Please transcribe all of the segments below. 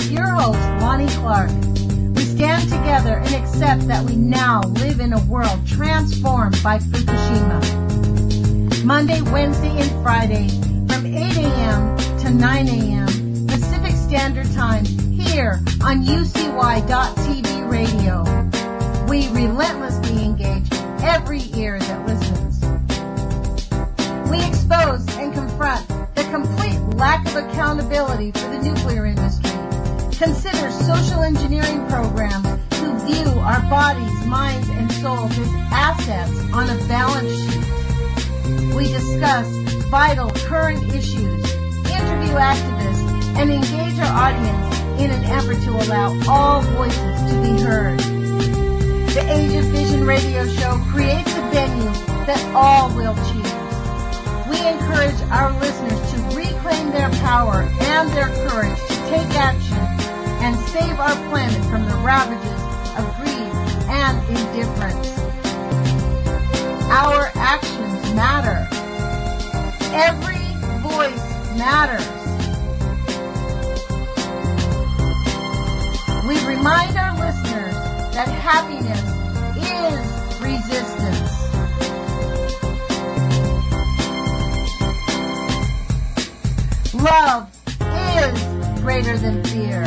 with your host, Lonnie Clark. We stand together and accept that we now live in a world transformed by Fukushima. Monday, Wednesday, and Friday from 8 a.m. to 9 a.m. Pacific Standard Time here on UCY.TV radio. We relentlessly engage every ear that listens. We expose and confront the complete lack of accountability for the nuclear industry. Consider social engineering programs who view our bodies, minds, and souls as assets on a balance sheet. We discuss vital current issues, interview activists, and engage our audience in an effort to allow all voices to be heard. The Age of Vision radio show creates a venue that all will choose. We encourage our listeners to reclaim their power and their courage to take action and save our planet from the ravages of greed and indifference. Our actions matter. Every voice matters. We remind our listeners that happiness is resistance. Love is greater than fear.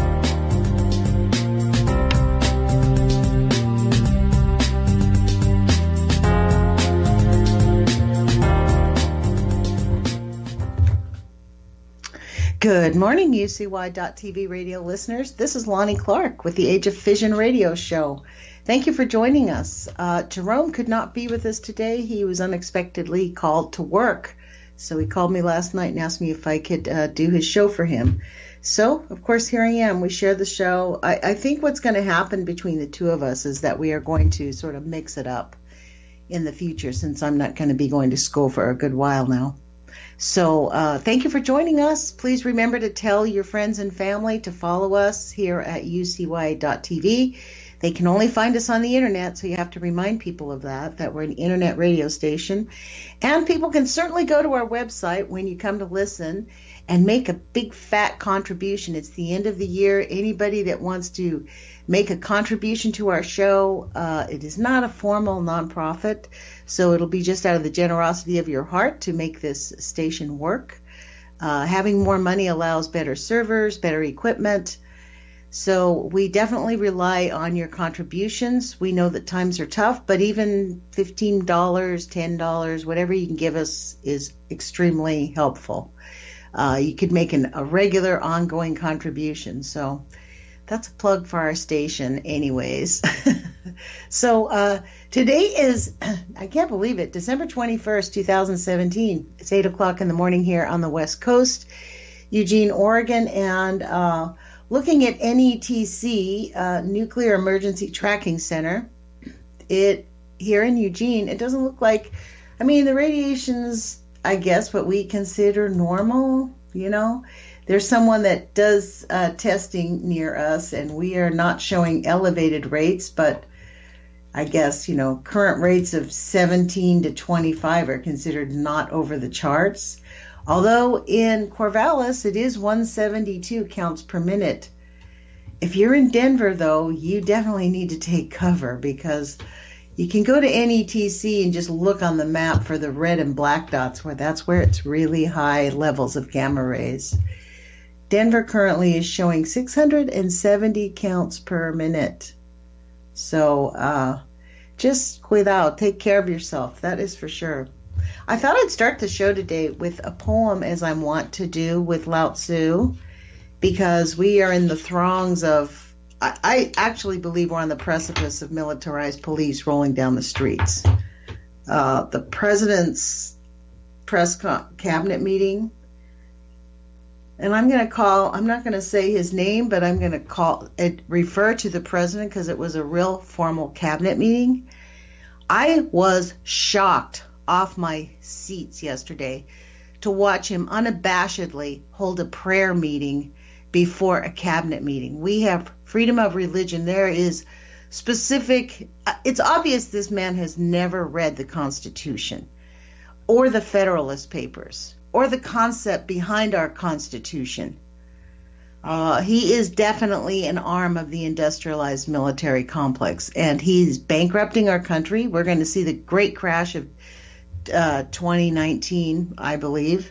Good morning, UCY.TV radio listeners. This is Lonnie Clark with the Age of Vision radio show. Thank you for joining us. Jerome could not be with us today. He was unexpectedly called to work. So he called me last night and asked me if I could do his show for him. So, of course, here I am. We share the show. I think what's going to happen between the two of us is that we are going to sort of mix it up in the future, since I'm not going to be going to school for a good while now. So thank you for joining us. Please remember to tell your friends and family to follow us here at UCY.TV. They can only find us on the internet, so you have to remind people of that we're an internet radio station. And people can certainly go to our website when you come to listen and make a big fat contribution. It's the end of the year. Anybody that wants to make a contribution to our show, it is not a formal nonprofit, so it'll be just out of the generosity of your heart to make this station work. Having more money allows better servers, better equipment. So we definitely rely on your contributions. We know that times are tough, but even $15, $10, whatever you can give us is extremely helpful. You could make a regular ongoing contribution. So that's a plug for our station anyways. So today is, I can't believe it, December 21st, 2017. It's 8 o'clock in the morning here on the West Coast, Eugene, Oregon, and looking at NETC, Nuclear Emergency Tracking Center, here in Eugene, it doesn't look like, the radiation's, I guess, what we consider normal, There's someone that does testing near us, and we are not showing elevated rates, but I guess, current rates of 17 to 25 are considered not over the charts. Although in Corvallis, it is 172 counts per minute. If you're in Denver, though, you definitely need to take cover, because you can go to NETC and just look on the map for the red and black dots, that's where it's really high levels of gamma rays. Denver currently is showing 670 counts per minute. So just take care of yourself. That is for sure. I thought I'd start the show today with a poem, as I want to do with Lao Tzu, because we are in the throngs of, I actually believe we're on the precipice of militarized police rolling down the streets. The president's cabinet meeting, and I'm not going to say his name, but I'm going to refer to the president because it was a real formal cabinet meeting. I was shocked off my seats yesterday to watch him unabashedly hold a prayer meeting before a cabinet meeting. We have freedom of religion. There is specific, it's obvious this man has never read the Constitution or the Federalist Papers or the concept behind our Constitution. He is definitely an arm of the industrialized military complex, and he's bankrupting our country. We're going to see the great crash of 2019, I believe.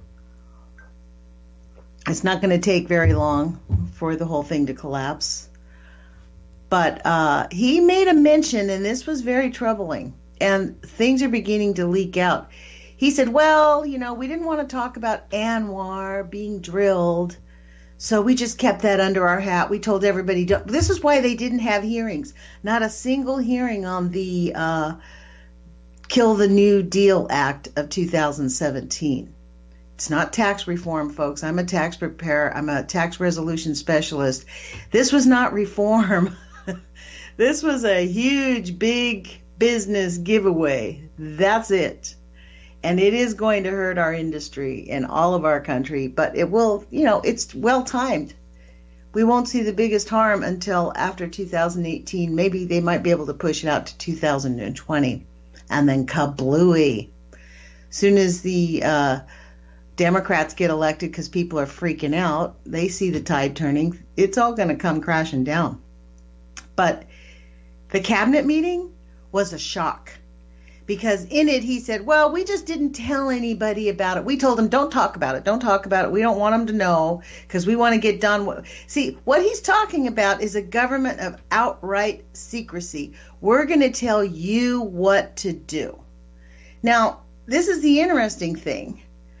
It's not going to take very long for the whole thing to collapse. But he made a mention, and this was very troubling, and things are beginning to leak out. He said, well, you know, we didn't want to talk about ANWR being drilled, so we just kept that under our hat. We told everybody, this is why they didn't have hearings. Not a single hearing on the Kill the New Deal Act of 2017. It's not tax reform, folks. I'm a tax preparer. I'm a tax resolution specialist. This was not reform. This was a huge, big business giveaway. That's it. And it is going to hurt our industry and all of our country, but it will, you know, it's well timed. We won't see the biggest harm until after 2018. Maybe they might be able to push it out to 2020. And then kablooey. Soon as the Democrats get elected because people are freaking out, they see the tide turning, it's all going to come crashing down. But the cabinet meeting was a shock. Because in it, he said, well, we just didn't tell anybody about it. We told them, don't talk about it. Don't talk about it. We don't want them to know because we want to get done. See, what he's talking about is a government of outright secrecy. We're going to tell you what to do. Now, this is the interesting thing.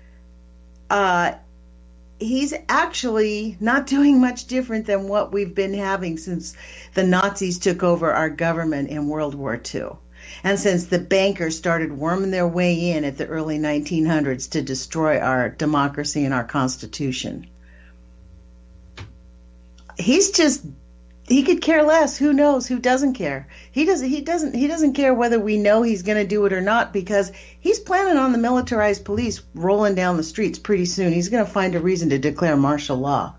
He's actually not doing much different than what we've been having since the Nazis took over our government in World War II. And since the bankers started worming their way in at the early 1900s to destroy our democracy and our Constitution. He could care less. Who knows? Who doesn't care? He doesn't care whether we know he's going to do it or not, because he's planning on the militarized police rolling down the streets pretty soon. He's going to find a reason to declare martial law.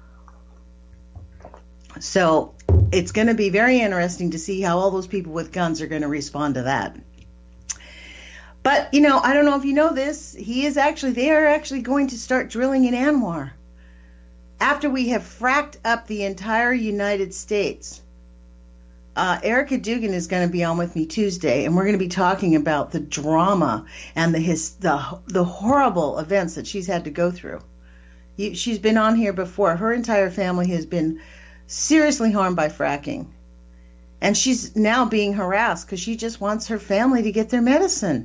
So it's going to be very interesting to see how all those people with guns are going to respond to that. But, you know, I don't know if you know this, they are actually going to start drilling in ANWR. After we have fracked up the entire United States. Erica Dugan is going to be on with me Tuesday, and we're going to be talking about the drama and the horrible events that she's had to go through. She's been on here before. Her entire family has been seriously harmed by fracking. And she's now being harassed because she just wants her family to get their medicine.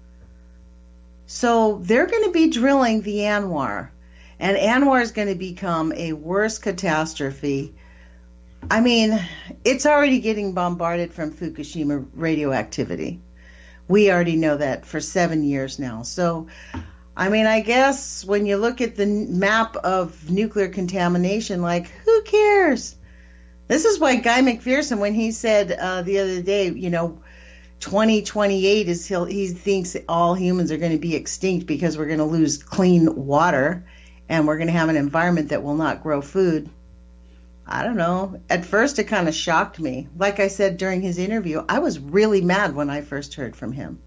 So they're going to be drilling the ANWR. And ANWR is going to become a worse catastrophe. I mean, it's already getting bombarded from Fukushima radioactivity. We already know that for 7 years now. So, I mean, I guess when you look at the map of nuclear contamination, like, who cares? This is why Guy McPherson, when he said the other day, you know, 2028 he thinks all humans are going to be extinct because we're going to lose clean water and we're going to have an environment that will not grow food. I don't know. At first, it kind of shocked me. Like I said during his interview, I was really mad when I first heard from him.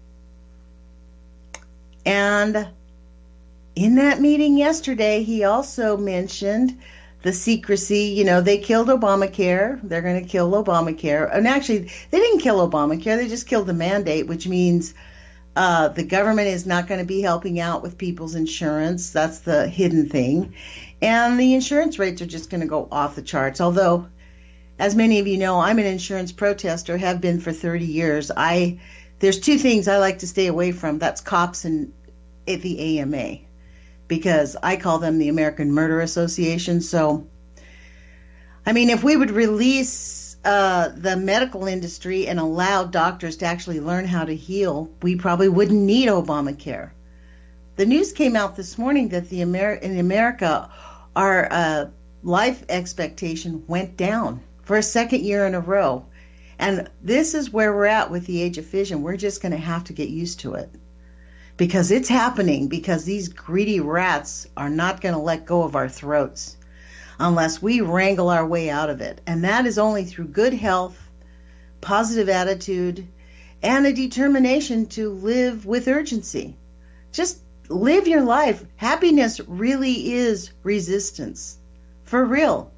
And in that meeting yesterday, he also mentioned the secrecy. You know, they killed Obamacare. They're going to kill Obamacare. And actually, they didn't kill Obamacare. They just killed the mandate, which means the government is not going to be helping out with people's insurance. That's the hidden thing. And the insurance rates are just going to go off the charts. Although, as many of you know, I'm an insurance protester, have been for 30 years. There's two things I like to stay away from. That's cops and the AMA, because I call them the American Murder Association. So, I mean, if we would release the medical industry and allow doctors to actually learn how to heal, we probably wouldn't need Obamacare. The news came out this morning that in America, our life expectation went down for a second year in a row. And this is where we're at with the Age of Fission. We're just going to have to get used to it. Because it's happening, because these greedy rats are not going to let go of our throats unless we wrangle our way out of it. And that is only through good health, positive attitude, and a determination to live with urgency. Just live your life. Happiness really is resistance. For real.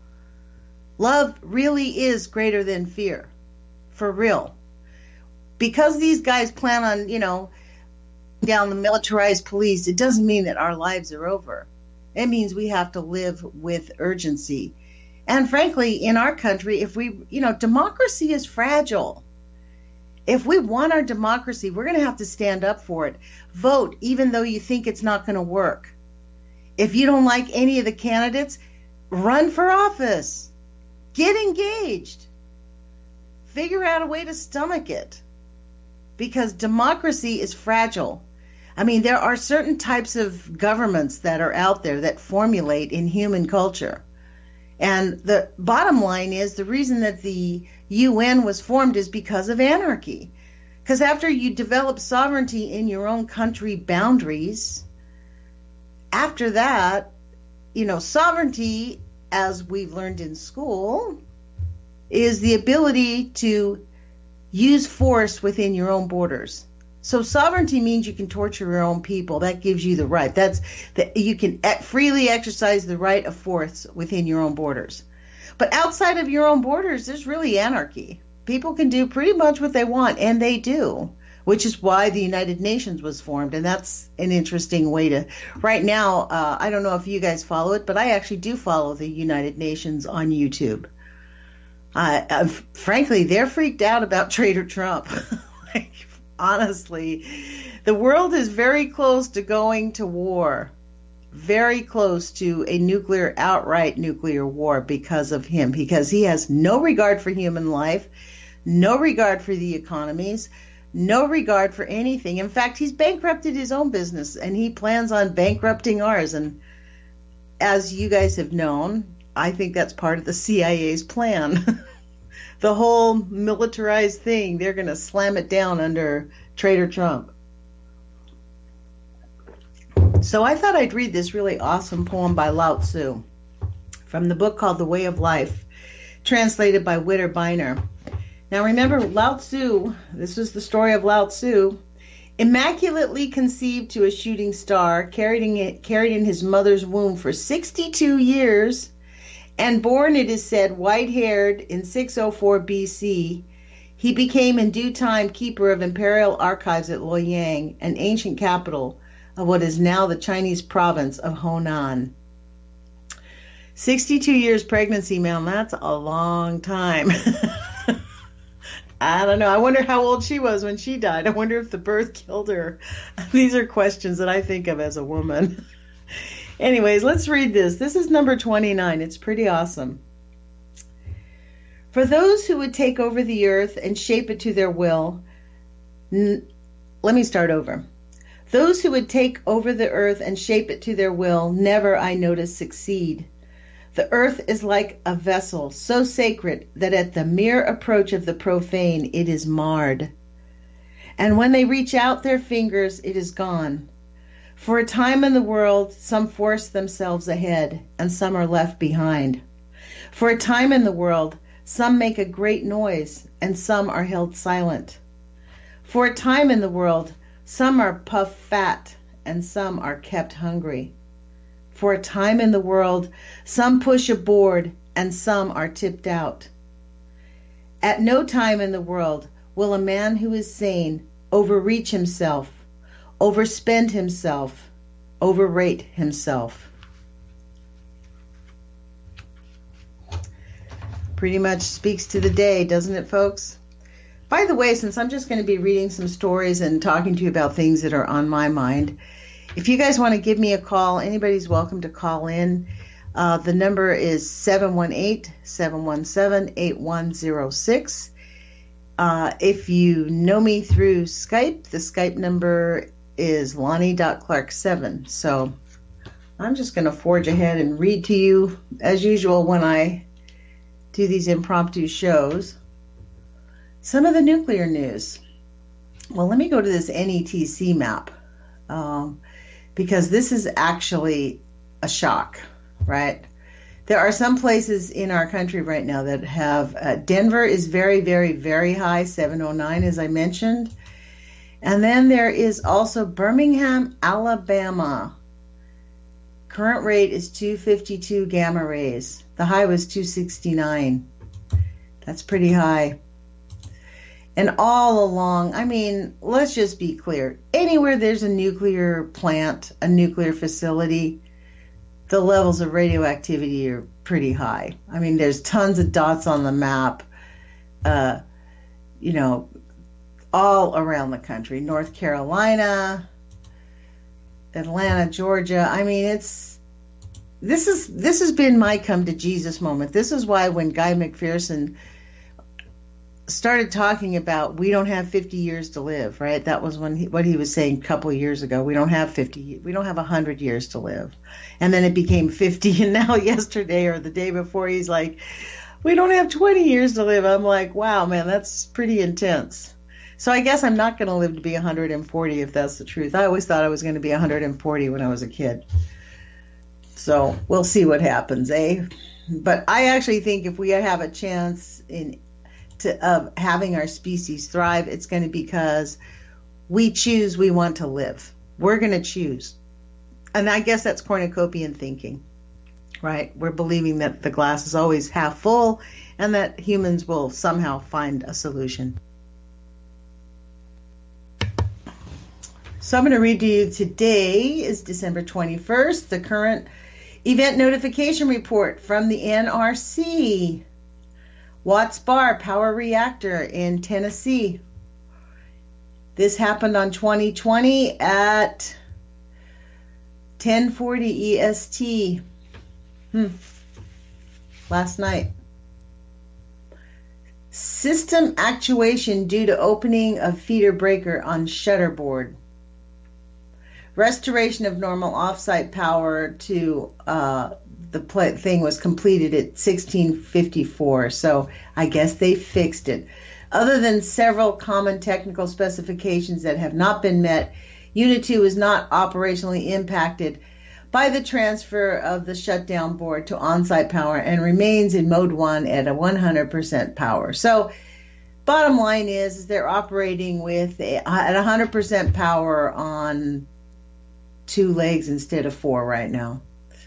Love really is greater than fear. For real. Because these guys plan on, down the militarized police, it doesn't mean that our lives are over. It means we have to live with urgency. And frankly, in our country, democracy is fragile. If we want our democracy, we're going to have to stand up for it. Vote, even though you think it's not going to work. If you don't like any of the candidates, run for office. Get engaged. Figure out a way to stomach it. Because democracy is fragile. I mean, there are certain types of governments that are out there that formulate in human culture. And the bottom line is the reason that the UN was formed is because of anarchy. Because after you develop sovereignty in your own country boundaries, after that, sovereignty, as we've learned in school, is the ability to use force within your own borders. So sovereignty means you can torture your own people. That gives you the right. You can freely exercise the right of force within your own borders. But outside of your own borders, there's really anarchy. People can do pretty much what they want, and they do, which is why the United Nations was formed. And that's an interesting way to... Right now, I don't know if you guys follow it, but I actually do follow the United Nations on YouTube. Frankly, they're freaked out about Trader Trump. Honestly, the world is very close to going to war, very close to a outright nuclear war because of him, because he has no regard for human life, no regard for the economies, no regard for anything. In fact, he's bankrupted his own business, and he plans on bankrupting ours. And as you guys have known, I think that's part of the CIA's plan. The whole militarized thing, they're going to slam it down under Trader Trump. So I thought I'd read this really awesome poem by Lao Tzu from the book called The Way of Life, translated by Witter Bynner. Now remember, Lao Tzu, this was the story of Lao Tzu, immaculately conceived to a shooting star, carried in his mother's womb for 62 years, and born, it is said, white-haired in 604 BC, he became in due time keeper of imperial archives at Luoyang, an ancient capital of what is now the Chinese province of Honan. 62 years pregnancy, man, that's a long time. I don't know. I wonder how old she was when she died. I wonder if the birth killed her. These are questions that I think of as a woman. Anyways, let's read this. This is number 29. It's pretty awesome. For those who would take over the earth and shape it to their will, let me start over. Those who would take over the earth and shape it to their will never, I notice, succeed. The earth is like a vessel so sacred that at the mere approach of the profane it is marred. And when they reach out their fingers, it is gone. For a time in the world, some force themselves ahead, and some are left behind. For a time in the world, some make a great noise, and some are held silent. For a time in the world, some are puffed fat, and some are kept hungry. For a time in the world, some push aboard, and some are tipped out. At no time in the world will a man who is sane overreach himself, overspend himself, overrate himself. Pretty much speaks to the day, doesn't it, folks? By the way, since I'm just going to be reading some stories and talking to you about things that are on my mind, if you guys want to give me a call, anybody's welcome to call in. The number is 718-717-8106. If you know me through Skype, the Skype number is Lonnie.Clark7. So I'm just going to forge ahead and read to you, as usual, when I do these impromptu shows, some of the nuclear news. Well, let me go to this NETC map, because this is actually a shock, right? There are some places in our country right now that have, Denver is very, very, very high, 709, as I mentioned. And then there is also Birmingham, Alabama. Current rate is 252 gamma rays. The high was 269. That's pretty high. And all along, I mean, let's just be clear. Anywhere there's a nuclear plant, a nuclear facility, the levels of radioactivity are pretty high. I mean, there's tons of dots on the map, all around the country. North Carolina, Atlanta, Georgia. I mean, this has been my come to Jesus moment. This is why when Guy McPherson started talking about we don't have 50 years to live, right? That was what he was saying a couple of years ago. We don't have 100 years to live. And then it became 50, and now yesterday or the day before he's like, we don't have 20 years to live. I'm like, wow, man, that's pretty intense. So I guess I'm not going to live to be 140 if that's the truth. I always thought I was going to be 140 when I was a kid. So we'll see what happens, eh? But I actually think if we have a chance of having our species thrive, it's going to be because we choose we want to live. We're going to choose. And I guess that's cornucopian thinking, right? We're believing that the glass is always half full and that humans will somehow find a solution. So I'm going to read to you today is December 21st, the current event notification report from the NRC. Watts Bar Power Reactor in Tennessee. This happened on 2020 at 10:40 EST. Last night. System actuation due to opening of feeder breaker on shutter board. Restoration of normal offsite power to the thing was completed at 16:54, so I guess they fixed it. Other than several common technical specifications that have not been met, Unit 2 is not operationally impacted by the transfer of the shutdown board to on-site power and remains in mode 1 at a 100% power. So bottom line is they're operating at 100% power on 2 legs instead of 4 right now.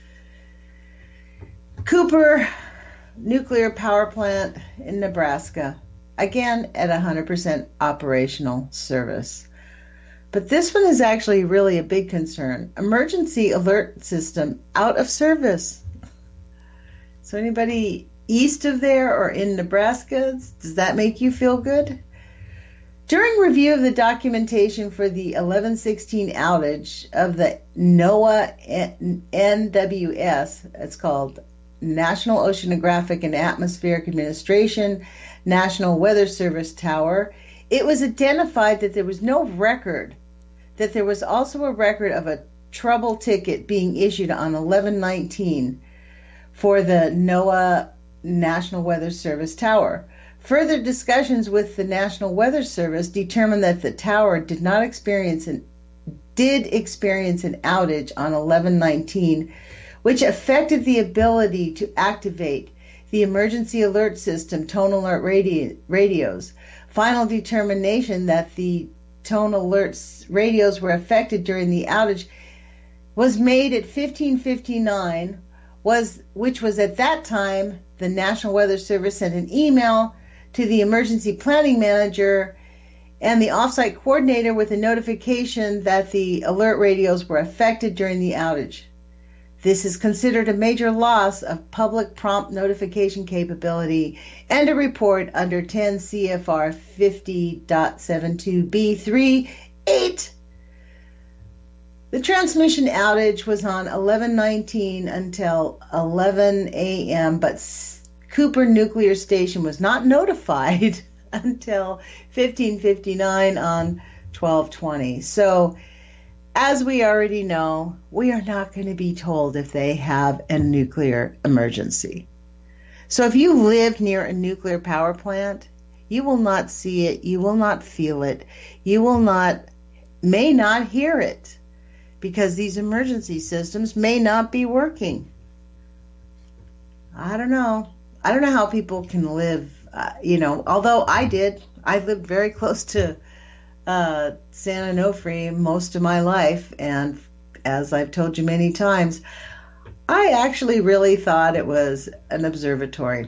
Cooper Nuclear Power Plant in Nebraska, again at 100% operational service. But this one is actually really a big concern. Emergency alert system out of service. So anybody east of there or in Nebraska, does that make you feel good? During review of the documentation for the 11/16 outage of the NOAA NWS, it's called National Oceanographic and Atmospheric Administration National Weather Service Tower, it was identified that there was no record, that there was also a record of a trouble ticket being issued on 11/19 for the NOAA National Weather Service Tower. Further discussions with the National Weather Service determined that the tower did experience an outage on 11/19, which affected the ability to activate the emergency alert system tone alert radios. Final determination that the tone alert radios were affected during the outage was made at 15:59, which was at that time the National Weather Service sent an email to the emergency planning manager and the offsite coordinator with a notification that the alert radios were affected during the outage. This is considered a major loss of public prompt notification capability and a report under 10 CFR 50.72B38. The transmission outage was on 11/19 until 11 a.m., but Cooper Nuclear Station was not notified until 15:59 on 12/20. So, as we already know, we are not going to be told if they have a nuclear emergency. So if you live near a nuclear power plant, you will not see it, you will not feel it, may not hear it, because these emergency systems may not be working. I don't know how people can live, although I lived very close to San Onofre most of my life, and as I've told you many times, I actually really thought it was an observatory,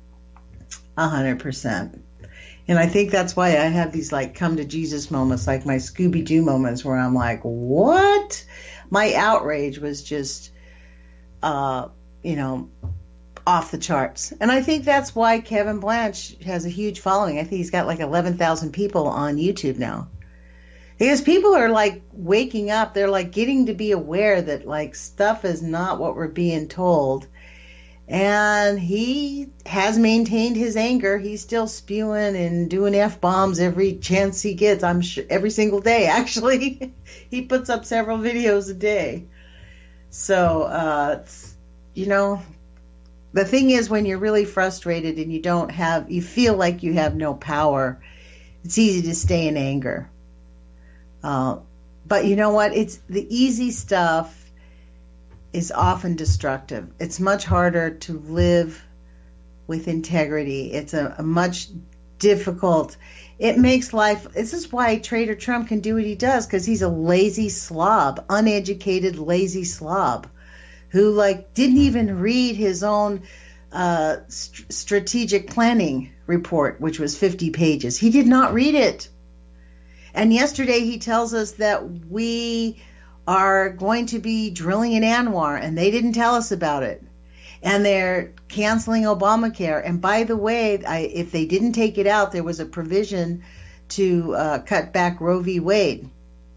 100%. And I think that's why I have these like come to Jesus moments, like my Scooby Doo moments, where I'm like, what? My outrage was just, uh, you know, off the charts. And I think that's why Kevin Blanche has a huge following. I think he's got like 11,000 people on YouTube now. Because people are like waking up, they're like getting to be aware that like stuff is not what we're being told. And he has maintained his anger. He's still spewing and doing F-bombs every chance he gets. I'm sure every single day, actually. He puts up several videos a day. So, you know, the thing is when you're really frustrated and you feel like you have no power, it's easy to stay in anger. But you know what? It's the easy stuff is often destructive. It's much harder to live with integrity. It's a much difficult. It makes life. This is why Trader Trump can do what he does, because he's a lazy slob, uneducated, lazy slob, who like didn't even read his own strategic planning report, which was 50 pages. He did not read it. And yesterday he tells us that we are going to be drilling in Anwar, and they didn't tell us about it. And they're canceling Obamacare. And by the way, if they didn't take it out, there was a provision to cut back Roe v. Wade.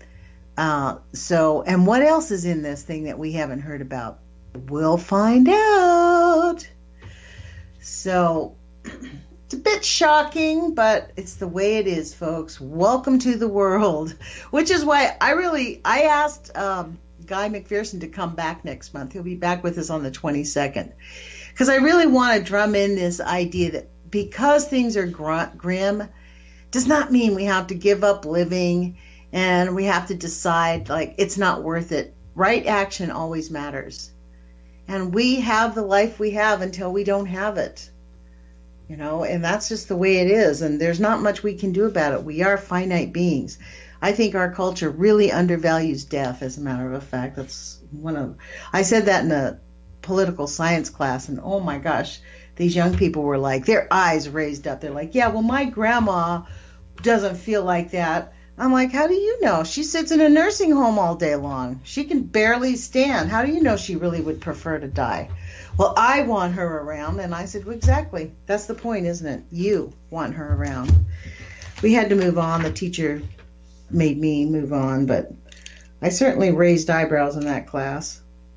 And what else is in this thing that we haven't heard about? We'll find out. So it's a bit shocking, but it's the way it is, folks. Welcome to the world, which is why I asked Guy McPherson to come back next month. He'll be back with us on the 22nd, because I really want to drum in this idea that because things are grim does not mean we have to give up living and we have to decide like it's not worth it. Right action always matters. And we have the life we have until we don't have it. You know, and that's just the way it is. And there's not much we can do about it. We are finite beings. I think our culture really undervalues death, as a matter of fact. I said that in a political science class, and oh my gosh, these young people were like, their eyes raised up. They're like, yeah, well, my grandma doesn't feel like that. I'm like, how do you know? She sits in a nursing home all day long. She can barely stand. How do you know she really would prefer to die? Well, I want her around. And I said, well, exactly. That's the point, isn't it? You want her around. We had to move on. The teacher made me move on, but I certainly raised eyebrows in that class.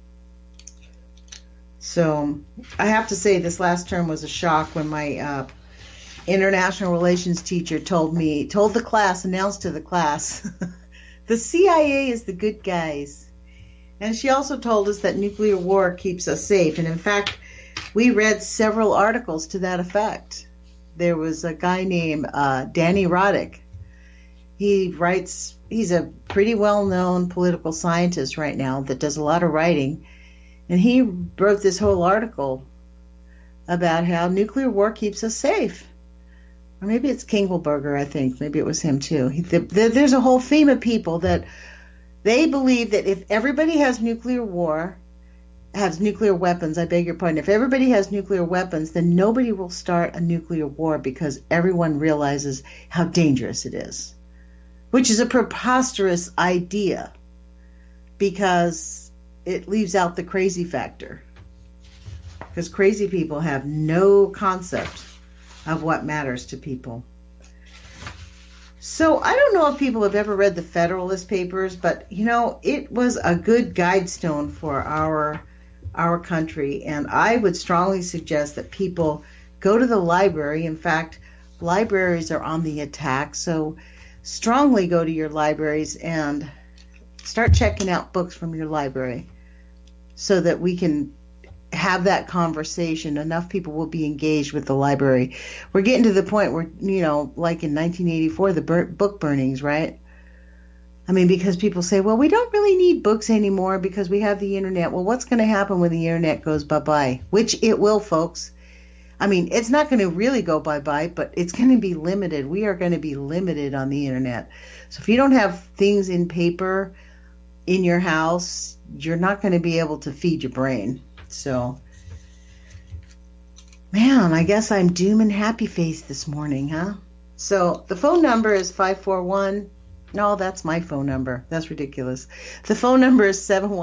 So I have to say this last term was a shock when my international relations teacher announced to the class, the CIA is the good guys. And she also told us that nuclear war keeps us safe. And in fact, we read several articles to that effect. There was a guy named Danny Roddick. He's a pretty well-known political scientist right now that does a lot of writing. And he wrote this whole article about how nuclear war keeps us safe. Or maybe it's Kingleberger, I think. Maybe it was him too. There's a whole theme of people that they believe that if everybody has nuclear weapons, I beg your pardon, if everybody has nuclear weapons, then nobody will start a nuclear war because everyone realizes how dangerous it is, which is a preposterous idea because it leaves out the crazy factor. Because crazy people have no concept of what matters to people. So I don't know if people have ever read the Federalist Papers, but you know, it was a good guidestone for our country, and I would strongly suggest that people go to the library. In fact, libraries are on the attack, so strongly go to your libraries and start checking out books from your library so that we can have that conversation. Enough people will be engaged with the library. We're getting to the point where, you know, like in 1984, the book burnings, right? I mean, because people say, well, we don't really need books anymore because we have the internet. Well, what's going to happen when the internet goes bye-bye? Which it will, folks. I mean, it's not going to really go bye-bye, but it's going to be limited. We are going to be limited on the internet. So if you don't have things in paper in your house, you're not going to be able to feed your brain. So, man, I guess I'm doom and happy face this morning, huh? So the phone number is 541. No, that's my phone number. That's ridiculous. The phone number is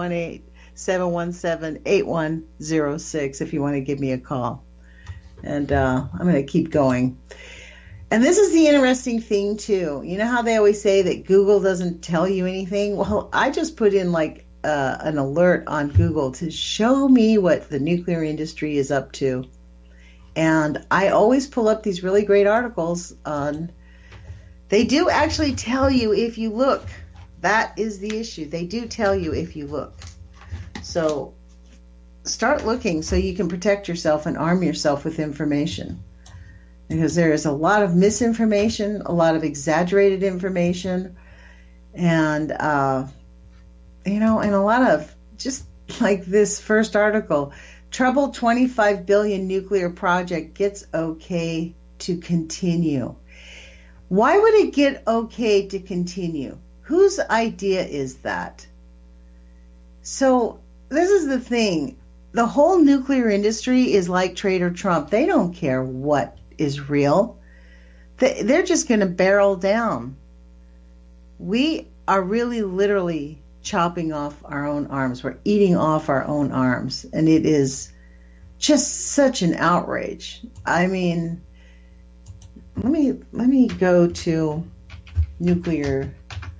718-717-8106 if you want to give me a call. And I'm going to keep going. And this is the interesting thing, too. You know how they always say that Google doesn't tell you anything? Well, I just put in like an alert on Google to show me what the nuclear industry is up to. And I always pull up these really great articles on. They do actually tell you if you look. That is the issue. They do tell you if you look. So start looking so you can protect yourself and arm yourself with information. Because there is a lot of misinformation, a lot of exaggerated information, and and a lot of just like this first article. Troubled $25 billion nuclear project gets okay to continue. Why would it get okay to continue? Whose idea is that? So this is the thing. The whole nuclear industry is like Trader Trump. They don't care what is real. They're just going to barrel down. We are really literally chopping off our own arms. We're eating off our own arms, and it is just such an outrage. I mean, let me go to nuclear.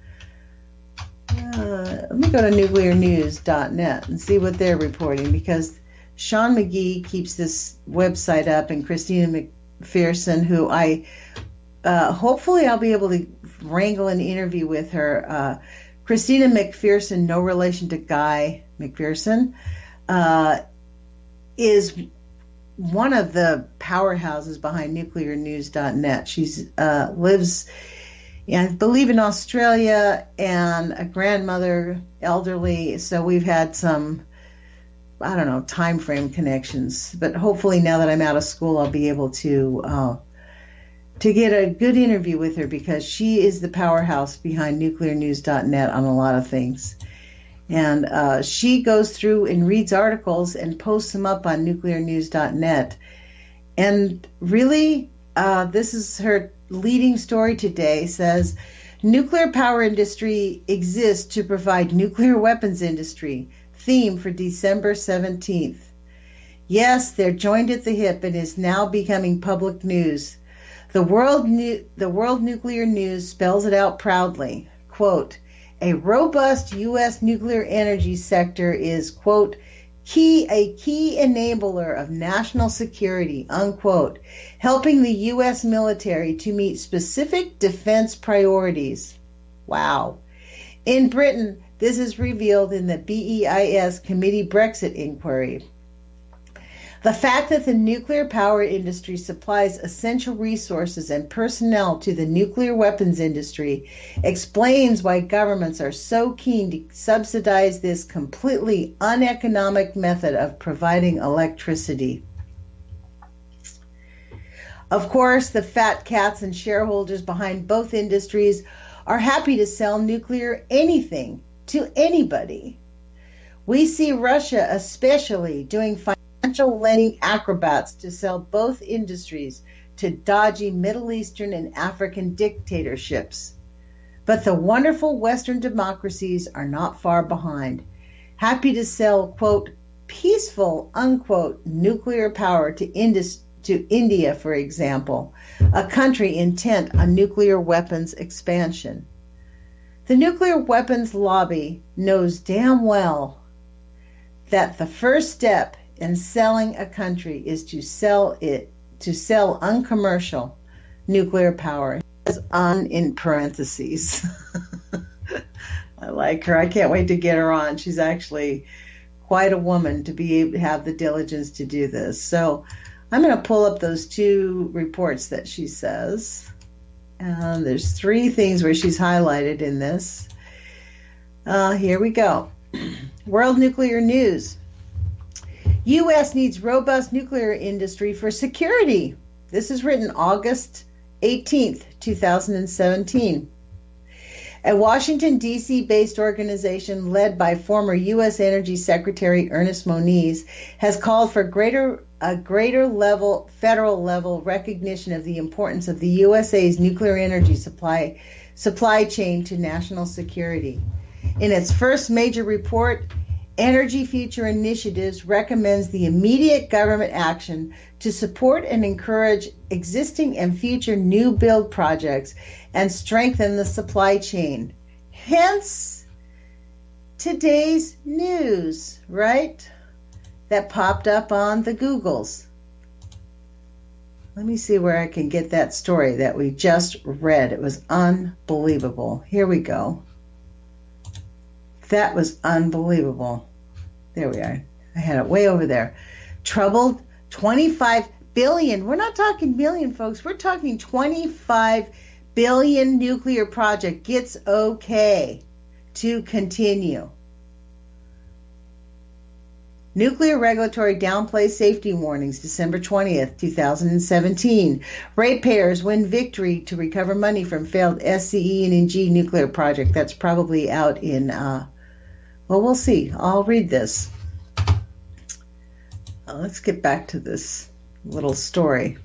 Let me go to nuclearnews.net and see what they're reporting, because Sean McGee keeps this website up, and Christina McPherson, who I hopefully I'll be able to wrangle an interview with her. Christina McPherson, no relation to Guy McPherson, is one of the powerhouses behind nuclearnews.net. She lives, I believe, in Australia, and a grandmother, elderly, so we've had some, I don't know, time frame connections. But hopefully now that I'm out of school, I'll be able to get a good interview with her, because she is the powerhouse behind nuclearnews.net on a lot of things. And she goes through and reads articles and posts them up on nuclearnews.net. And really, this is her leading story today, says, nuclear power industry exists to provide nuclear weapons industry. Theme for December 17th. Yes, they're joined at the hip and is now becoming public news. The World Nuclear News spells it out proudly. Quote, a robust U.S. nuclear energy sector is, quote, a key enabler of national security, unquote, helping the U.S. military to meet specific defense priorities. Wow. In Britain, this is revealed in the BEIS Committee Brexit inquiry. The fact that the nuclear power industry supplies essential resources and personnel to the nuclear weapons industry explains why governments are so keen to subsidize this completely uneconomic method of providing electricity. Of course, the fat cats and shareholders behind both industries are happy to sell nuclear anything to anybody. We see Russia especially doing financial lending acrobats to sell both industries to dodgy Middle Eastern and African dictatorships. But the wonderful Western democracies are not far behind, happy to sell, quote, peaceful, unquote, nuclear power to India, for example, a country intent on nuclear weapons expansion. The nuclear weapons lobby knows damn well that the first step in selling a country is to sell uncommercial nuclear power. It's on in parentheses. I like her. I can't wait to get her on. She's actually quite a woman to be able to have the diligence to do this. So I'm going to pull up those two reports that she says. And there's three things where she's highlighted in this. Here we go. World Nuclear News. U.S. needs robust nuclear industry for security. This is written August 18th, 2017. A Washington, D.C. based organization led by former U.S. Energy Secretary Ernest Moniz has called for a greater level, federal level recognition of the importance of the USA's nuclear energy supply chain to national security. In its first major report, Energy Future Initiatives recommends the immediate government action to support and encourage existing and future new build projects and strengthen the supply chain. Hence, today's news, right? That popped up on the Googles. Let me see where I can get that story that we just read. It was unbelievable. Here we go. That was unbelievable. There we are. I had it way over there. Troubled 25 billion. We're not talking million, folks. We're talking 25 billion nuclear project gets okay to continue. Nuclear regulatory downplays safety warnings, December 20th, 2017. Ratepayers win victory to recover money from failed SCE and NG nuclear project. That's probably out in, well, we'll see. I'll read this. Let's get back to this little story.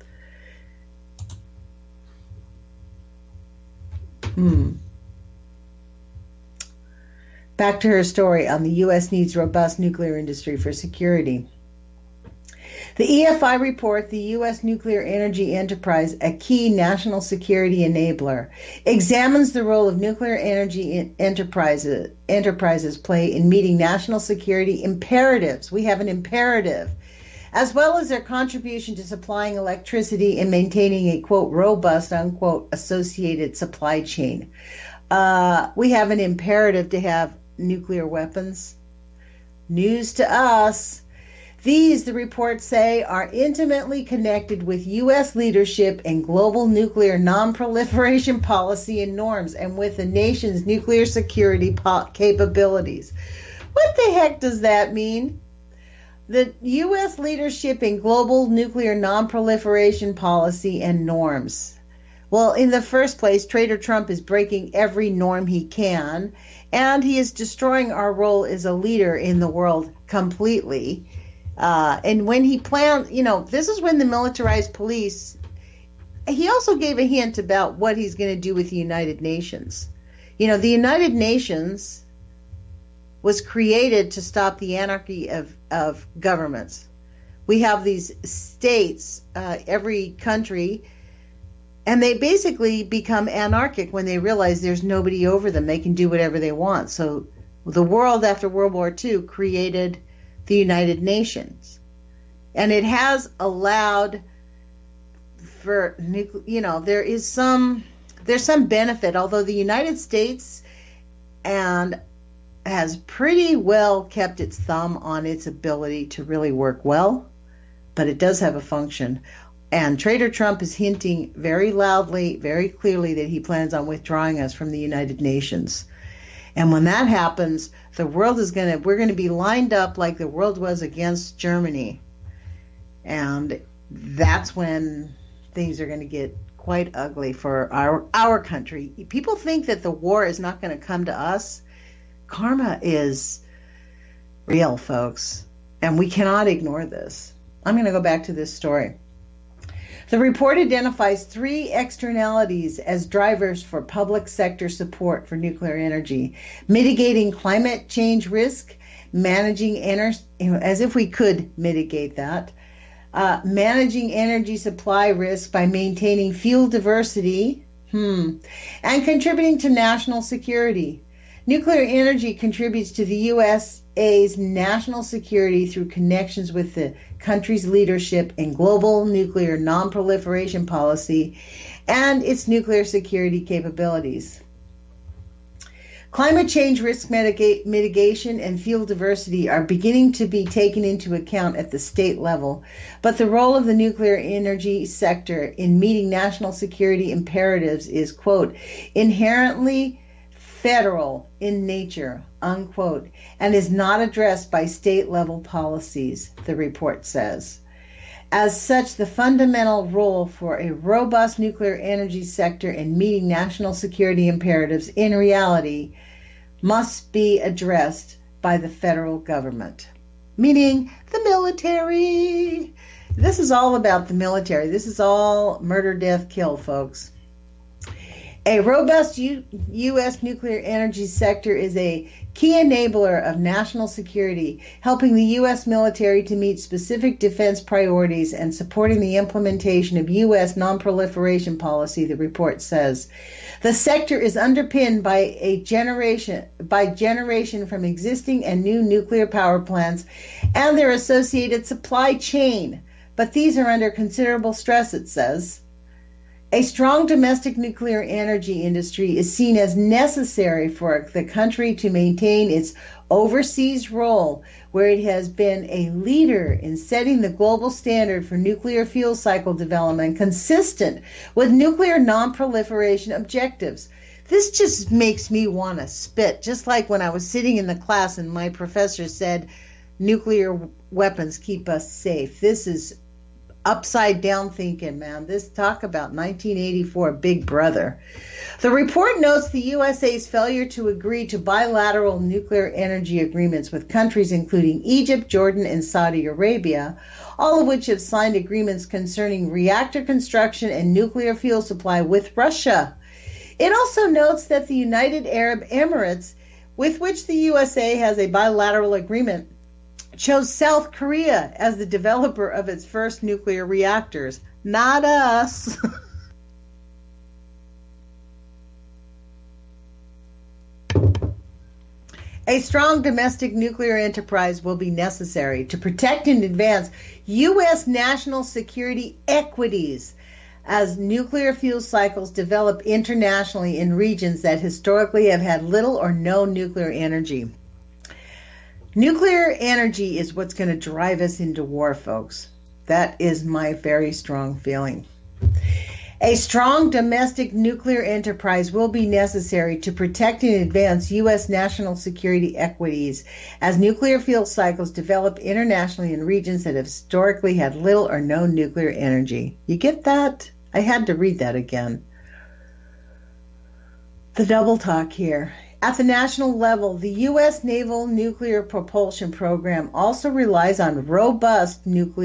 Back to her story on the U.S. needs robust nuclear industry for security. The EFI report, the U.S. nuclear energy enterprise, a key national security enabler, examines the role of nuclear energy enterprises play in meeting national security imperatives. We have an imperative, as well as their contribution to supplying electricity and maintaining a, quote, robust, unquote, associated supply chain. We have an imperative to have nuclear weapons. News to us. These, the reports say, are intimately connected with U.S. leadership and global nuclear non-proliferation policy and norms, and with the nation's nuclear security capabilities. What the heck does that mean? The U.S. leadership in global nuclear non-proliferation policy and norms. Well, in the first place, Trader Trump is breaking every norm he can, and he is destroying our role as a leader in the world completely. And when he planned, this is when the militarized police, he also gave a hint about what he's going to do with the United Nations. The United Nations was created to stop the anarchy of governments. We have these states, every country, and they basically become anarchic when they realize there's nobody over them. They can do whatever they want. So the world after World War II created the United Nations. And it has allowed for, there's some benefit, although the United States has pretty well kept its thumb on its ability to really work well, but it does have a function. And Trader Trump is hinting very loudly, very clearly that he plans on withdrawing us from the United Nations. And when that happens, the world we're going to be lined up like the world was against Germany. And that's when things are going to get quite ugly for our country. People think that the war is not going to come to us. Karma is real, folks. And we cannot ignore this. I'm going to go back to this story. The report identifies 3 externalities as drivers for public sector support for nuclear energy: mitigating climate change risk, managing as if we could mitigate that, managing energy supply risk by maintaining fuel diversity, and contributing to national security. Nuclear energy contributes to the USA's national security through connections with the country's leadership in global nuclear non-proliferation policy and its nuclear security capabilities. Climate change risk mitigation and fuel diversity are beginning to be taken into account at the state level, but the role of the nuclear energy sector in meeting national security imperatives is, quote, inherently federal in nature, unquote, and is not addressed by state-level policies, the report says. As such, the fundamental role for a robust nuclear energy sector in meeting national security imperatives in reality must be addressed by the federal government, meaning the military. This is all about the military. This is all murder, death, kill, folks. A robust U.S. nuclear energy sector is a key enabler of national security, helping the U.S. military to meet specific defense priorities and supporting the implementation of U.S. nonproliferation policy, the report says. The sector is underpinned by generation from existing and new nuclear power plants and their associated supply chain, but these are under considerable stress, it says. A strong domestic nuclear energy industry is seen as necessary for the country to maintain its overseas role, where it has been a leader in setting the global standard for nuclear fuel cycle development consistent with nuclear non-proliferation objectives. This just makes me want to spit, just like when I was sitting in the class and my professor said, nuclear weapons keep us safe. This is upside down thinking, man. This talk about 1984 Big Brother. The report notes the USA's failure to agree to bilateral nuclear energy agreements with countries including Egypt, Jordan, and Saudi Arabia, all of which have signed agreements concerning reactor construction and nuclear fuel supply with Russia. It also notes that the United Arab Emirates, with which the USA has a bilateral agreement, chose South Korea as the developer of its first nuclear reactors. Not us. A strong domestic nuclear enterprise will be necessary to protect and advance U.S. national security equities as nuclear fuel cycles develop internationally in regions that historically have had little or no nuclear energy. Nuclear energy is what's going to drive us into war, folks. That is my very strong feeling. A strong domestic nuclear enterprise will be necessary to protect and advance U.S. national security equities as nuclear fuel cycles develop internationally in regions that have historically had little or no nuclear energy. You get that? I had to read that again. The double talk here. At the national level, the U.S. Naval Nuclear Propulsion Program also relies on robust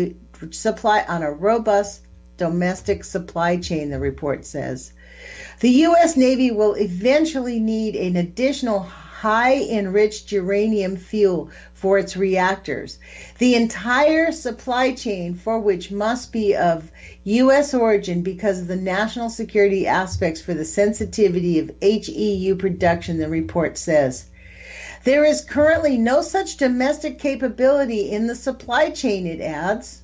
domestic supply chain, the report says. The U.S. Navy will eventually need an additional high-enriched uranium fuel for its reactors. The entire supply chain for which must be of U.S. origin because of the national security aspects for the sensitivity of HEU production, the report says. There is currently no such domestic capability in the supply chain, it adds.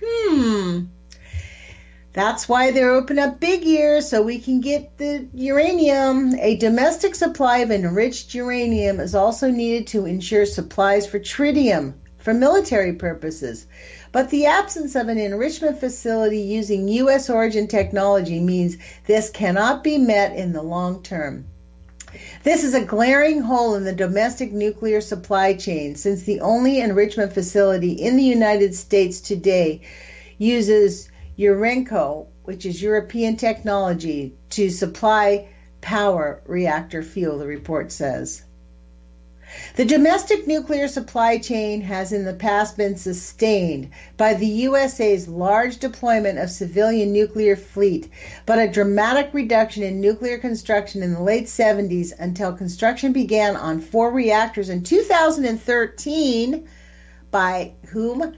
That's why they're opening up big ears so we can get the uranium. A domestic supply of enriched uranium is also needed to ensure supplies for tritium for military purposes. But the absence of an enrichment facility using U.S. origin technology means this cannot be met in the long term. This is a glaring hole in the domestic nuclear supply chain, since the only enrichment facility in the United States today uses Urenco, which is European technology, to supply power reactor fuel, the report says. The domestic nuclear supply chain has in the past been sustained by the USA's large deployment of civilian nuclear fleet, but a dramatic reduction in nuclear construction in the late 70s until construction began on 4 reactors in 2013 by whom?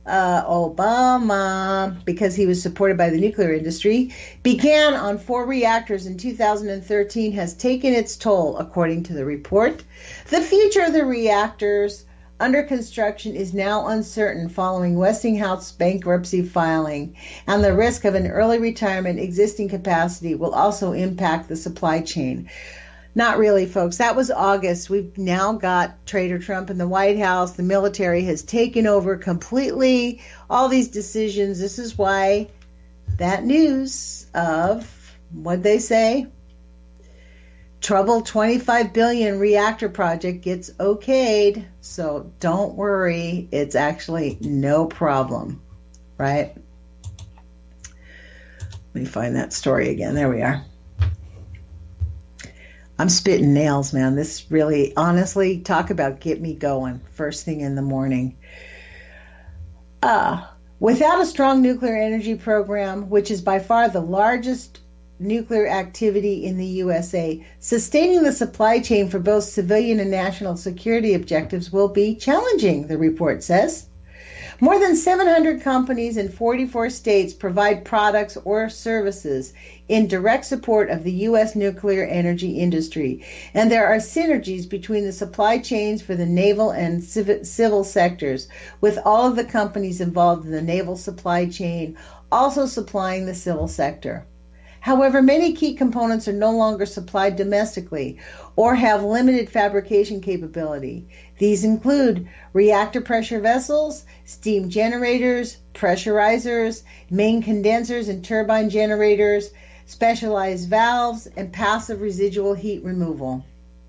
Obama, because he was supported by the nuclear industry, began on 4 reactors in 2013 has taken its toll, according to the report. The future of the reactors under construction is now uncertain following Westinghouse bankruptcy filing, and the risk of an early retirement existing capacity will also impact the supply chain. Not really, folks. That was August. We've now got Trader Trump in the White House. The military has taken over completely all these decisions. This is why that news of, what'd they say? Troubled $25 billion reactor project gets okayed. So don't worry. It's actually no problem, right? me find that story again. There we are. I'm spitting nails, man. This really, honestly, talk about get me going first thing in the morning. Without a strong nuclear energy program, which is by far the largest nuclear activity in the USA, sustaining the supply chain for both civilian and national security objectives will be challenging, the report says. More than 700 companies in 44 states provide products or services in direct support of the U.S. nuclear energy industry, and there are synergies between the supply chains for the naval and civil sectors, with all of the companies involved in the naval supply chain also supplying the civil sector. However, many key components are no longer supplied domestically or have limited fabrication capability. These include reactor pressure vessels, steam generators, pressurizers, main condensers and turbine generators, specialized valves, and passive residual heat removal.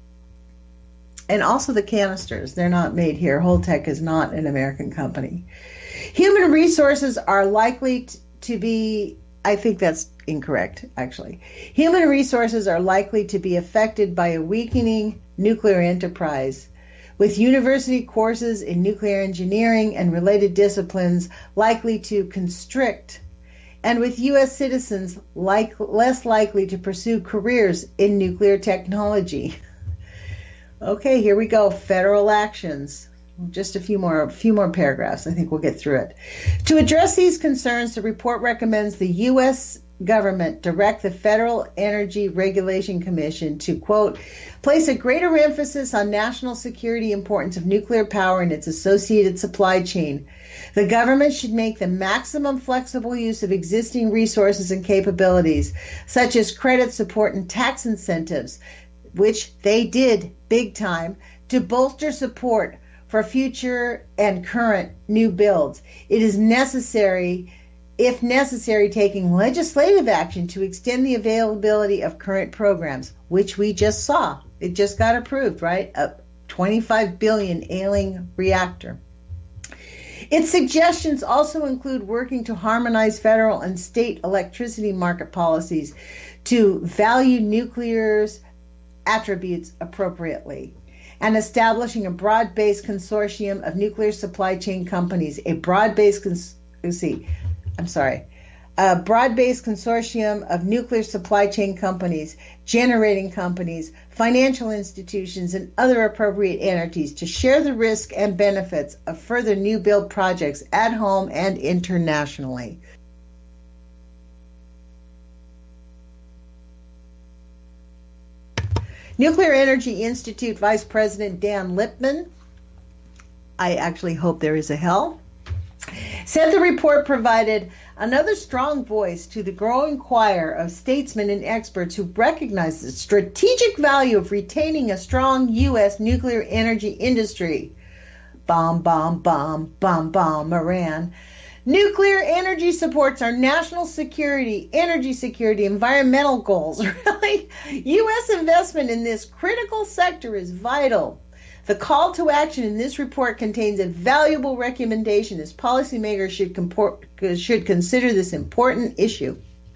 And also the canisters. They're not made here. Holtec is not an American company. Human resources are likely to be, I think that's incorrect, actually. Human resources are likely to be affected by a weakening nuclear enterprise, with university courses in nuclear engineering and related disciplines likely to constrict, and with U.S. citizens less likely to pursue careers in nuclear technology. Okay, here we go. Federal actions. Just a few more paragraphs. I think we'll get through it. To address these concerns, the report recommends the U.S. government direct the Federal Energy Regulation Commission to, quote, place a greater emphasis on national security importance of nuclear power and its associated supply chain. The government should make the maximum flexible use of existing resources and capabilities, such as credit support and tax incentives, which they did big time, to bolster support for future and current new builds. It is necessary, if necessary, taking legislative action to extend the availability of current programs, which we just saw. It just got approved, right? A $25 billion ailing reactor. Its suggestions also include working to harmonize federal and state electricity market policies to value nuclear's attributes appropriately, and establishing a broad-based consortium of nuclear supply chain companies, a broad-based consortium of nuclear supply chain companies, generating companies, financial institutions, and other appropriate entities to share the risk and benefits of further new build projects at home and internationally. Nuclear Energy Institute Vice President Dan Lipman, I actually hope there is a hell, said the report provided another strong voice to the growing choir of statesmen and experts who recognize the strategic value of retaining a strong U.S. nuclear energy industry. Bomb, bomb, bomb, bomb, bomb, Iran. Nuclear energy supports our national security, energy security, environmental goals. Really? U.S. investment in this critical sector is vital. The call to action in this report contains a valuable recommendation as policymakers should consider this important issue.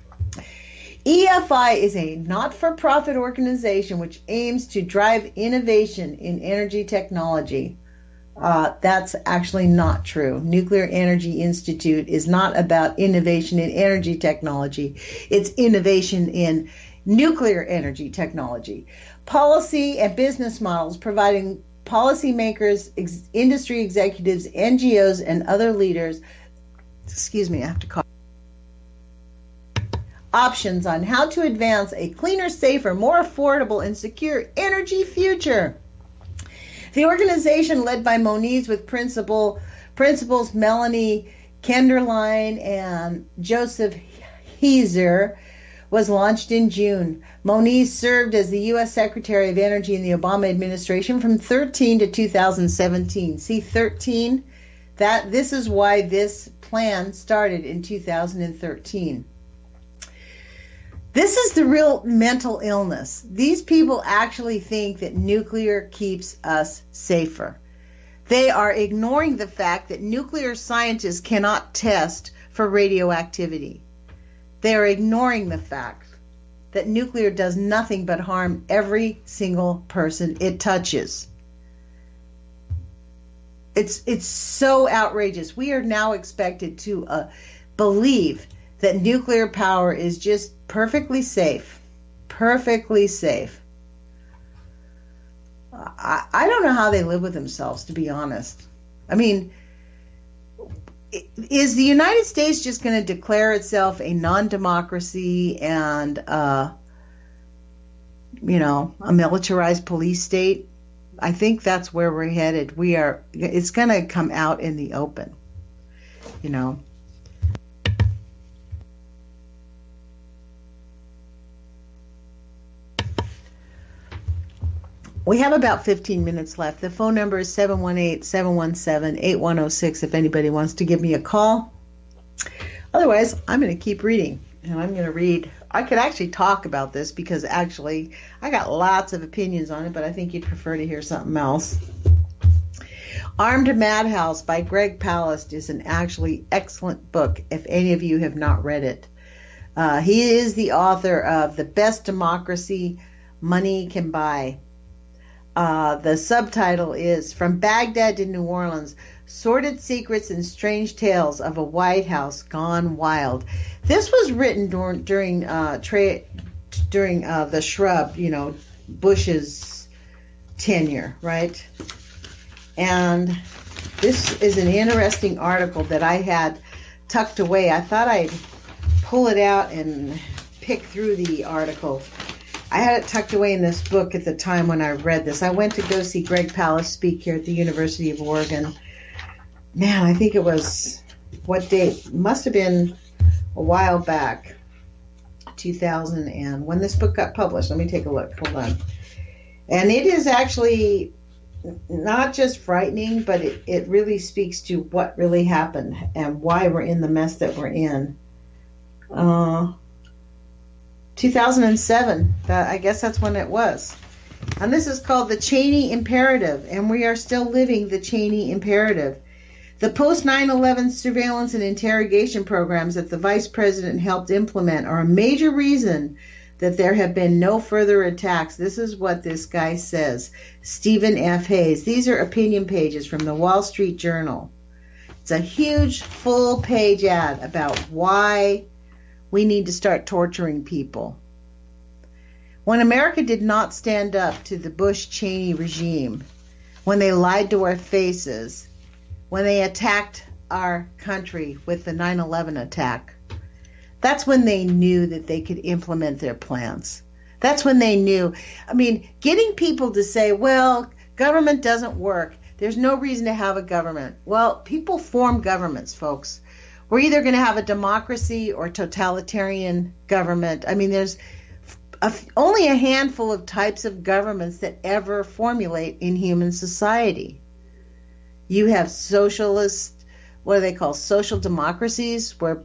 EFI is a not-for-profit organization which aims to drive innovation in energy technology. That's actually not true. Nuclear Energy Institute is not about innovation in energy technology. It's innovation in nuclear energy technology. Policy and business models providing policymakers, industry executives, NGOs, and other leaders, options on how to advance a cleaner, safer, more affordable, and secure energy future. The organization, led by Moniz with principals Melanie Kenderline and Joseph Heiser, was launched in June. Moniz served as the U.S. Secretary of Energy in the Obama administration from 2013 to 2017. See, 13? This is why this plan started in 2013. This is the real mental illness. These people actually think that nuclear keeps us safer. They are ignoring the fact that nuclear scientists cannot test for radioactivity. They are ignoring the fact that nuclear does nothing but harm every single person it touches. It's so outrageous. We are now expected to believe that nuclear power is just perfectly safe. Perfectly safe. I don't know how they live with themselves, to be honest. I mean, is the United States just going to declare itself a non-democracy and, a militarized police state? I think that's where we're headed. It's going to come out in the open, We have about 15 minutes left. The phone number is 718-717-8106 if anybody wants to give me a call. Otherwise, I'm going to keep reading. And I'm going to read. I could actually talk about this because actually I got lots of opinions on it, but I think you'd prefer to hear something else. Armed Madhouse by Greg Palast is an actually excellent book if any of you have not read it. He is the author of The Best Democracy Money Can Buy. The subtitle is From Baghdad to New Orleans, Sordid Secrets and Strange Tales of a White House Gone Wild. This was written during the Shrub, Bush's tenure, right? And this is an interesting article that I had tucked away. I thought I'd pull it out and pick through the article. I had it tucked away in this book at the time when I read this. I went to go see Greg Palast speak here at the University of Oregon. Man, I think it was, what date? Must have been a while back, 2000, and when this book got published. Let me take a look. Hold on. And it is actually not just frightening, but it really speaks to what really happened and why we're in the mess that we're in. 2007, I guess that's when it was. And this is called the Cheney Imperative, and we are still living the Cheney Imperative. The post-9/11 surveillance and interrogation programs that the vice president helped implement are a major reason that there have been no further attacks. This is what this guy says, Stephen F. Hayes. These are opinion pages from the Wall Street Journal. It's a huge full-page ad about why we need to start torturing people. When America did not stand up to the Bush-Cheney regime, when they lied to our faces, when they attacked our country with the 9/11 attack, that's when they knew that they could implement their plans. That's when they knew. I mean, getting people to say, well, government doesn't work. There's no reason to have a government. Well, people form governments, folks. We're either going to have a democracy or totalitarian government. I mean, there's only a handful of types of governments that ever formulate in human society. You have socialist, what do they call, social democracies, where,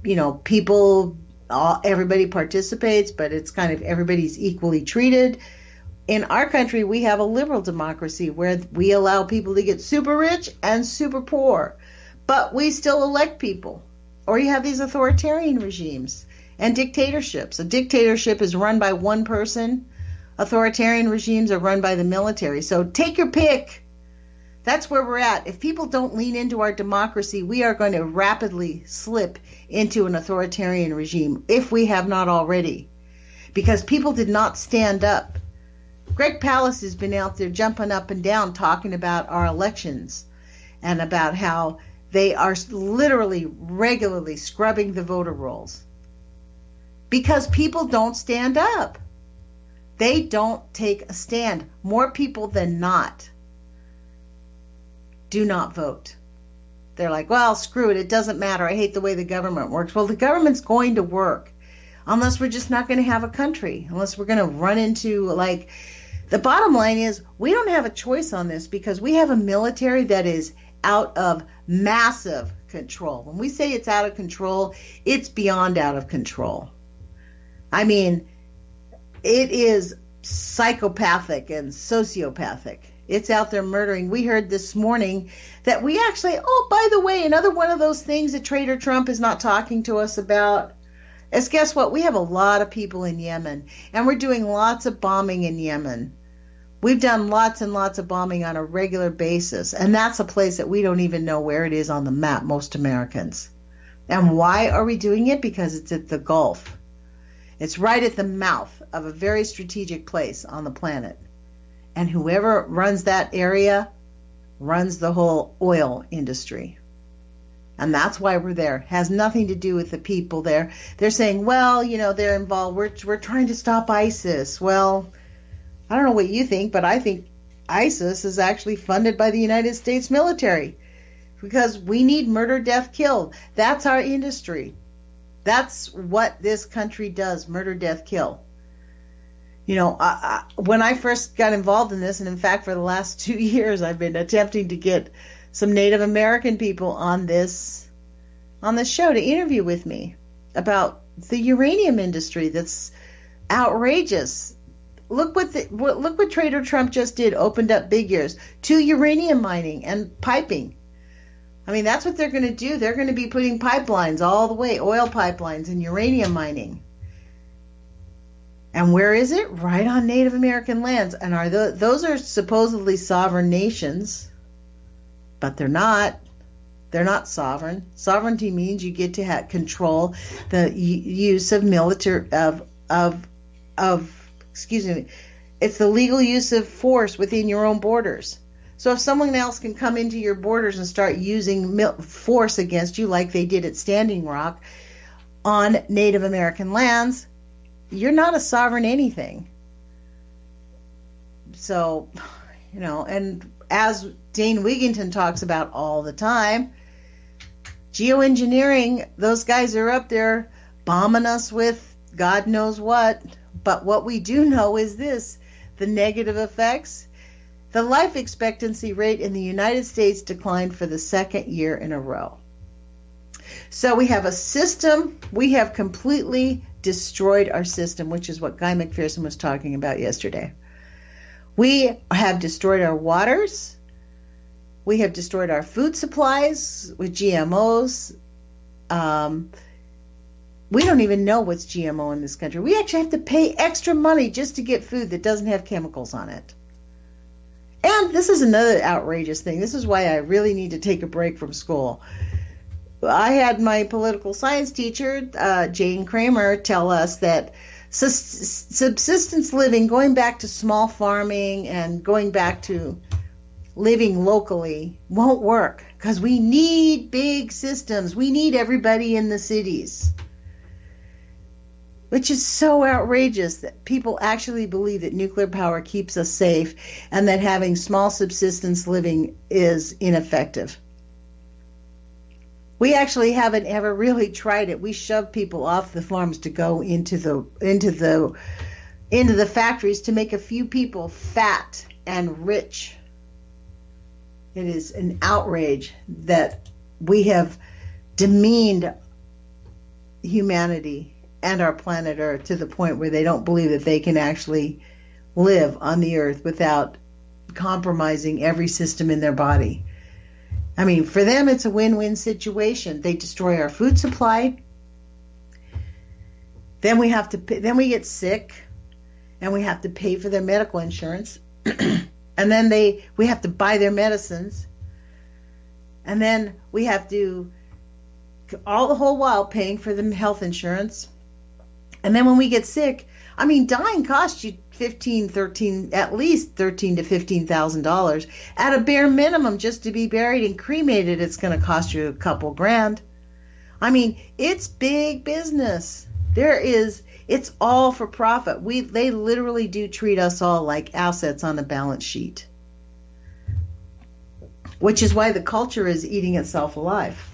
everybody participates, but it's kind of everybody's equally treated. In our country, we have a liberal democracy where we allow people to get super rich and super poor. But we still elect people. Or you have these authoritarian regimes and dictatorships. A dictatorship is run by one person. Authoritarian regimes are run by the military. So take your pick. That's where we're at. If people don't lean into our democracy, we are going to rapidly slip into an authoritarian regime, if we have not already. Because people did not stand up. Greg Palast has been out there jumping up and down talking about our elections and about how they are literally regularly scrubbing the voter rolls because people don't stand up. They don't take a stand. More people than not do not vote. They're like, well, screw it. It doesn't matter. I hate the way the government works. Well, the government's going to work unless we're just not going to have a country, unless we're going to run into, the bottom line is we don't have a choice on this because we have a military that is out of massive control. When we say it's out of control, it's beyond out of control. I mean, it is psychopathic and sociopathic. It's out there murdering. We heard this morning that we actually, by the way, another one of those things that Trader Trump is not talking to us about is guess what? We have a lot of people in Yemen, and we're doing lots of bombing in Yemen. We've done lots and lots of bombing on a regular basis, and that's a place that we don't even know where it is on the map, most Americans. And why are we doing it? Because it's at the Gulf. It's right at the mouth of a very strategic place on the planet. And whoever runs that area runs the whole oil industry. And that's why we're there. It has nothing to do with the people there. They're saying, well, they're involved. We're trying to stop ISIS. Well, I don't know what you think, but I think ISIS is actually funded by the United States military because we need murder, death, kill. That's our industry. That's what this country does, murder, death, kill. When I first got involved in this, and in fact for the last 2 years I've been attempting to get some Native American people on this show to interview with me about the uranium industry that's outrageous. Look what Trader Trump just did, opened up big ears to uranium mining and piping. I mean, that's what they're going to do. They're going to be putting pipelines all the way, oil pipelines and uranium mining. And where is it? Right on Native American lands. And those are supposedly sovereign nations, but they're not. They're not sovereign. Sovereignty means you get to control the use of military it's the legal use of force within your own borders. So if someone else can come into your borders and start using force against you like they did at Standing Rock on Native American lands, you're not a sovereign anything. So, and as Dane Wigington talks about all the time, geoengineering, those guys are up there bombing us with God knows what. But what we do know is this, the negative effects. The life expectancy rate in the United States declined for the second year in a row. So we have a system, we have completely destroyed our system, which is what Guy McPherson was talking about yesterday. We have destroyed our waters. We have destroyed our food supplies with GMOs. We don't even know what's GMO in this country. We actually have to pay extra money just to get food that doesn't have chemicals on it. And this is another outrageous thing. This is why I really need to take a break from school. I had my political science teacher, Jane Kramer, tell us that subsistence living, going back to small farming and going back to living locally, won't work because we need big systems. We need everybody in the cities. Which is so outrageous that people actually believe that nuclear power keeps us safe and that having small subsistence living is ineffective. We actually haven't ever really tried it. We shove people off the farms to go into the factories to make a few people fat and rich. It is an outrage that we have demeaned humanity and our planet Earth to the point where they don't believe that they can actually live on the Earth without compromising every system in their body. I mean, for them, it's a win-win situation. They destroy our food supply. Then we get sick, and we have to pay for their medical insurance. And then we have to buy their medicines. And then we have to, all the whole while, paying for the health insurance. And then when we get sick, I mean, dying costs you at least $13,000 to $15,000 at a bare minimum just to be buried and cremated. It's going to cost you a couple grand. I mean, it's big business. It's all for profit. They literally do treat us all like assets on a balance sheet, which is why the culture is eating itself alive.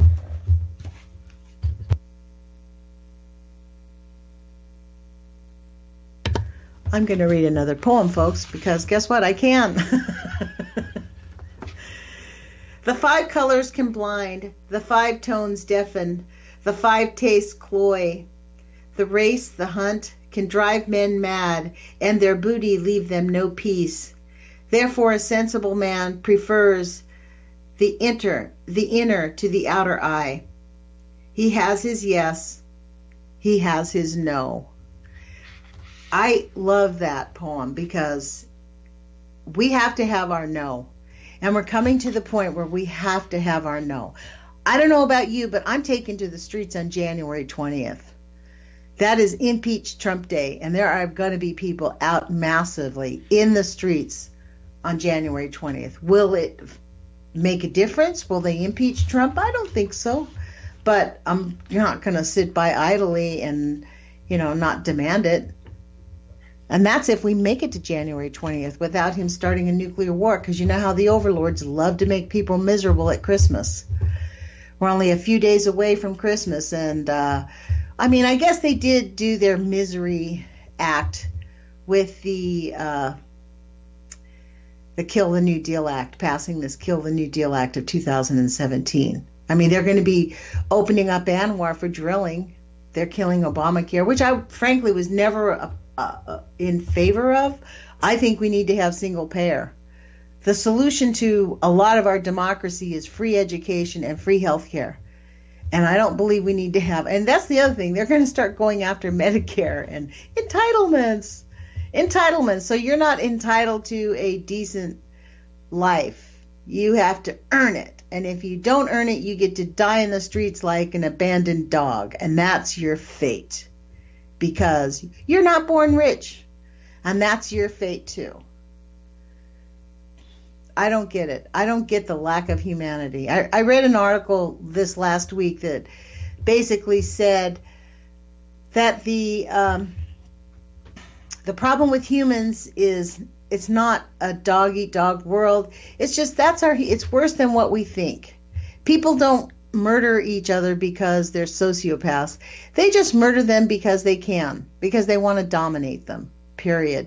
I'm going to read another poem, folks, because guess what? I can. The 5 colors can blind, the 5 tones deafen, the 5 tastes cloy. The race, the hunt, can drive men mad, and their booty leave them no peace. Therefore a sensible man prefers the inner to the outer eye. He has his yes, he has his no. I love that poem because we have to have our no. And we're coming to the point where we have to have our no. I don't know about you, but I'm taking to the streets on January 20th. That is Impeach Trump Day, and there are going to be people out massively in the streets on January 20th. Will it make a difference? Will they impeach Trump? I don't think so. But I'm not going to sit by idly and, not demand it. And that's if we make it to January 20th without him starting a nuclear war, because you know how the overlords love to make people miserable at Christmas. We're only a few days away from Christmas, and I guess they did do their misery act with the Kill the New Deal Act, passing this Kill the New Deal Act of 2017. They're going to be opening up ANWR for drilling. They're killing Obamacare, which I frankly was never in favor of. I think we need to have single payer. The solution to a lot of our democracy is free education and free health care. And I don't believe we need to have, and that's the other thing, they're going to start going after Medicare and entitlements. So you're not entitled to a decent life. You have to earn it. And if you don't earn it, you get to die in the streets like an abandoned dog. And that's your fate. Because you're not born rich. And that's your fate too. I don't get it. I don't get the lack of humanity. I read an article this last week that basically said that the problem with humans is it's not a dog-eat-dog world. It's just it's worse than what we think. People don't murder each other because they're sociopaths. They just murder them because they can, because they want to dominate them, period.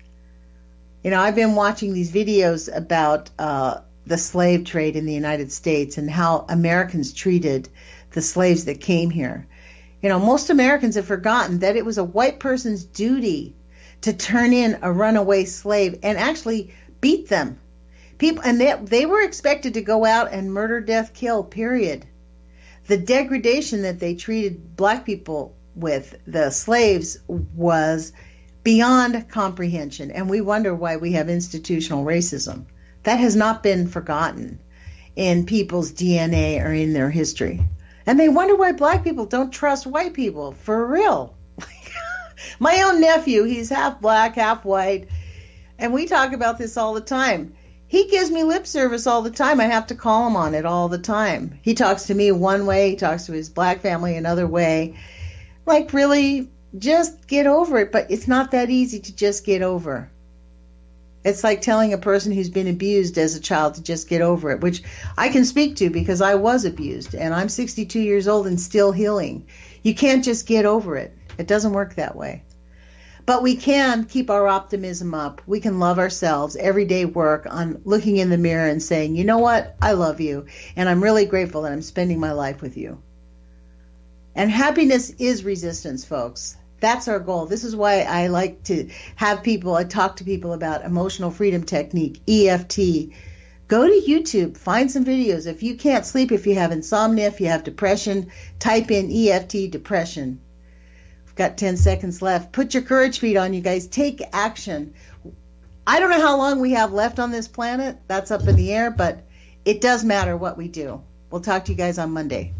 I've been watching these videos about the slave trade in the United States and how Americans treated the slaves that came here. Most Americans have forgotten that it was a white person's duty to turn in a runaway slave and actually beat them. They were expected to go out and murder, death, kill, period. The degradation that they treated black people with, the slaves, was beyond comprehension, and we wonder why we have institutional racism. That has not been forgotten in people's DNA or in their history. And they wonder why black people don't trust white people, for real. My own nephew, he's half black, half white, and we talk about this all the time. He gives me lip service all the time. I have to call him on it all the time. He talks to me one way, he talks to his black family another way. Like, really, just get over it. But it's not that easy to just get over. It's like telling a person who's been abused as a child to just get over it, which I can speak to because I was abused, and I'm 62 years old and still healing. You can't just get over it. It doesn't work that way. But we can keep our optimism up. We can love ourselves, everyday work on looking in the mirror and saying, you know what, I love you, and I'm really grateful that I'm spending my life with you. And happiness is resistance, folks. That's our goal. This is why I like to have people, I talk to people about emotional freedom technique, EFT. Go to YouTube, find some videos. If you can't sleep, if you have insomnia, if you have depression, type in EFT depression. We've got 10 seconds left. Put your courage feet on, you guys. Take action. I don't know how long we have left on this planet. That's up in the air, but it does matter what we do. We'll talk to you guys on Monday.